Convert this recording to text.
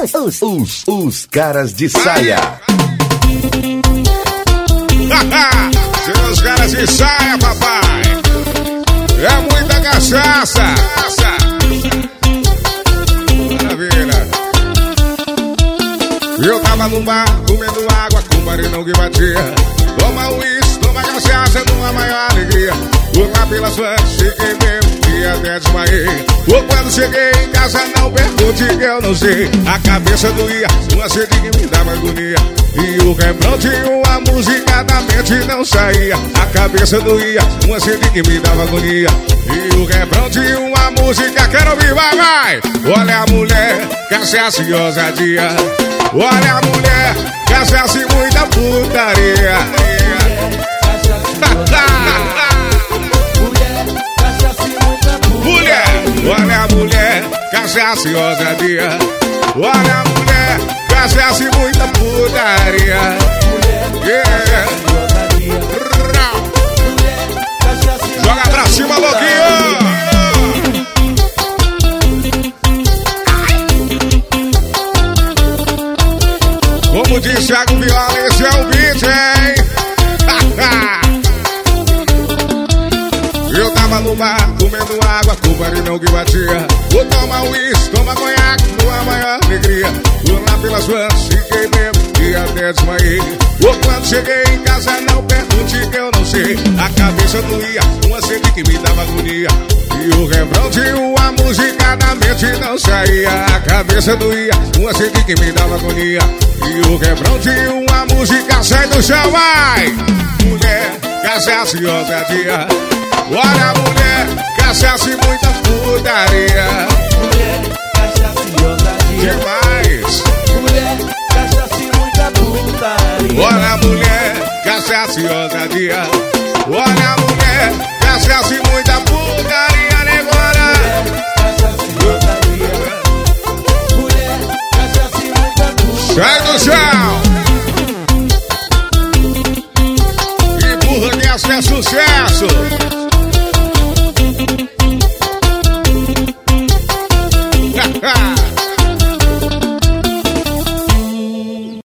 Os caras de saia. Os caras de saia, papai. É muita cachaça. Maravilha. Eu tava num bar, comendo água com o barilão que batia. Toma uísque, toma cachaça, numa maior alegria. Vou lá pelas ruas, fiquei bêbado e até desmaiei. Ou quando cheguei em casa, não pergunte que eu não sei. A cabeça doía, uma sede que me dava agonia. E o refrão de uma música da mente não saía. A cabeça doía, uma sede que me dava agonia. E o refrão de uma música, quero ouvir, vai! Olha a mulher, cachaça e ousadia. Olha a mulher, cachaça e muita putaria. Mulher, olha a mulher, cachaça e ousadia. Olha a mulher, cachaça e muita putaria. Joga pra cima, louquinho. Como diz Thiago Vilar, esse é o beat, hein? Eu tava no bar, comendo água com o barilhão que batia. Vou tomar uísque, toma conhaque, numa maior alegria. Vou lá pelas ruas, fiquei bêbado e até desmaiei. Ou quando cheguei em casa, não pergunte que eu não sei. A cabeça doía, uma sede que me dava agonia. E o refrão de uma música na mente não saía. A cabeça doía, uma sede que me dava agonia. E o refrão de uma música sai do chão, vai! Mulher, cachaça e ousadia. Olha a mulher, cachaça e muita putaria. Mulher, cachaça e ousadia. Demais. Mulher, cachaça e muita putaria. Olha a mulher, cachaça e ousadia. Olha a mulher, cachaça e muita putaria, negora. Mulher, cachaça e ousadia. Mulher, cachaça e muita putaria. Sai do chão. Empurra que essa é sucesso.